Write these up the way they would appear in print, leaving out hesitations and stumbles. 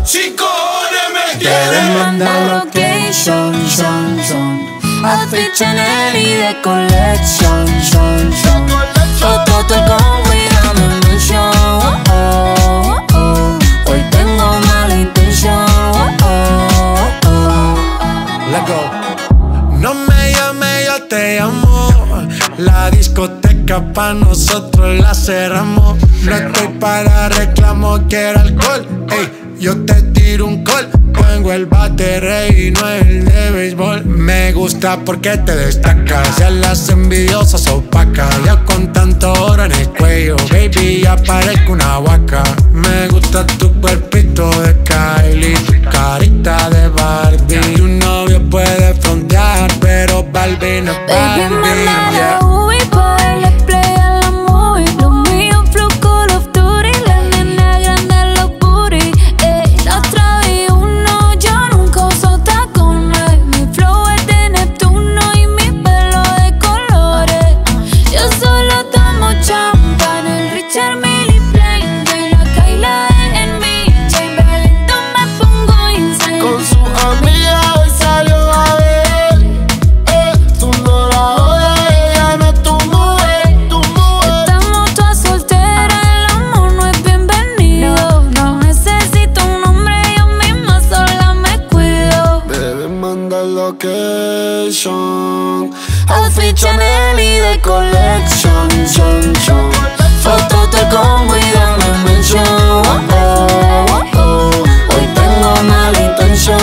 Si cojones me Quieren mandar location, outfit Chanel y de collection, foto te con cuidado en mention. Hoy tengo mala intención. Let go. No me llame, yo te llamo. La discoteca pa' nosotros la cerramos. No estoy para reclamo, quiero alcohol. Ey, yo te tiro un call. Tengo el bate rey y no el de béisbol. Me gusta porque te destacas. Ya las envidiosas opacas. Ya con tanto oro en el cuello, baby, ya parezco una vaca. Me gusta tu cuerpito de Kylie, tu carita de Barbie. Tu novio puede frontear, pero Barbie no es Barbie. Baby, mandala Ubi pa' darle play a la movie. Lo mío flow Call of Duty. La nena grande los booty. La traí uno, yo nunca uso tacones. Mi flow es de Neptuno y mi pelo de colores. Yo solo tomo champán, el Richard Mille Plain. Y la Kyla en mi Chamberlain. Me pongo insane. Con su amiga hoy salió a ver. Tú no la jodas, ella no es tu mujer, tu mujer. Estamos todas solteras, el amor no es bienvenido. No necesito un hombre, yo misma sola me cuido. Bebé, manda location, Outfit Chanel y de collection, foto te con cuidado en mention. Hoy tengo mala intención.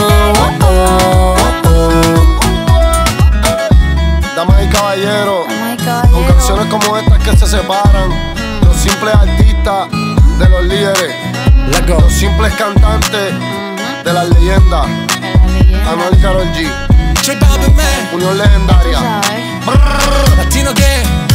damas y caballeros, con canciones como estas que se separan. Los simples artistas de los líderes, Let go. los simples cantantes de las leyendas. Anuel y Karol G, J Balvin, man. unión legendaria. ¿Sabes? Latino, ¿qué?